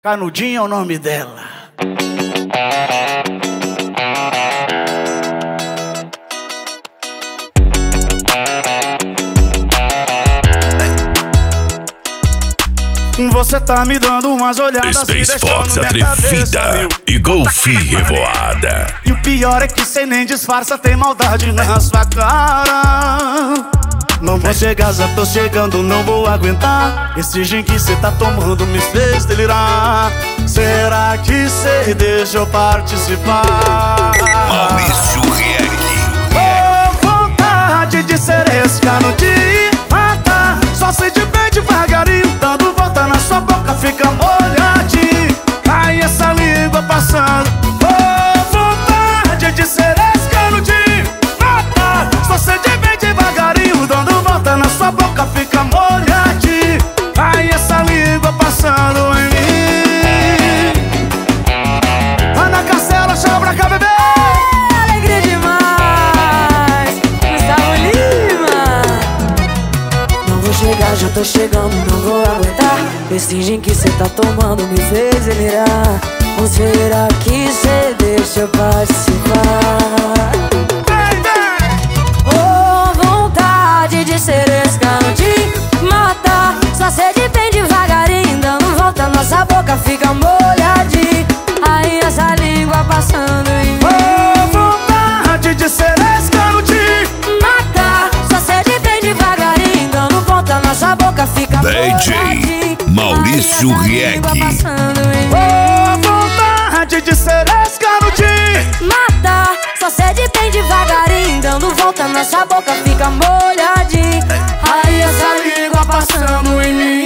Canudinho é o nome dela. Você tá me dando umas olhadas Space Fox atrevida e Golfi revoada. E o pior é que cê nem disfarça, tem maldade na sua cara. Não vou chegar, já tô chegando, não vou aguentar. Esse gin que cê tá tomando me fez delirar. Será que cê deixa eu participar? Maurício Reck. Oh, vontade de ser esse canudinho, mata. Só sei de bem devagarinho, dando volta na sua boca, fica molhadinho. Ai, essa língua passando. Oh, vontade de ser esse canudinho, mata. Só sei de bem devagarinho, dando volta na sua boca, fica molhadinho. Ai, essa língua passando em mim. Vai na Castela, chama pra cá, bebê. Alegria demais, Gustavo Lima. Não vou chegar, já tô chegando, não vou aguentar. Esse gin que cê tá tomando me fez delirar. Ou será que cê deixa eu participar? Oh, vontade de ser esse canudinho, mata. Só sede bem devagarinho, dando volta, nossa boca fica molhadinha. Aí essa língua passando em mim. Oh, vontade de ser esse canudinho, Mata, só sede bem devagarinho, dando volta, nossa boca fica DJ molhadinha. Maurício Aí essa língua Reck. passando em mim. oh, vontade de ser esse canudinho. Mata, só sede bem devagarinho, dando volta, nossa boca fica molhadinha. Aí essa língua passando em mim.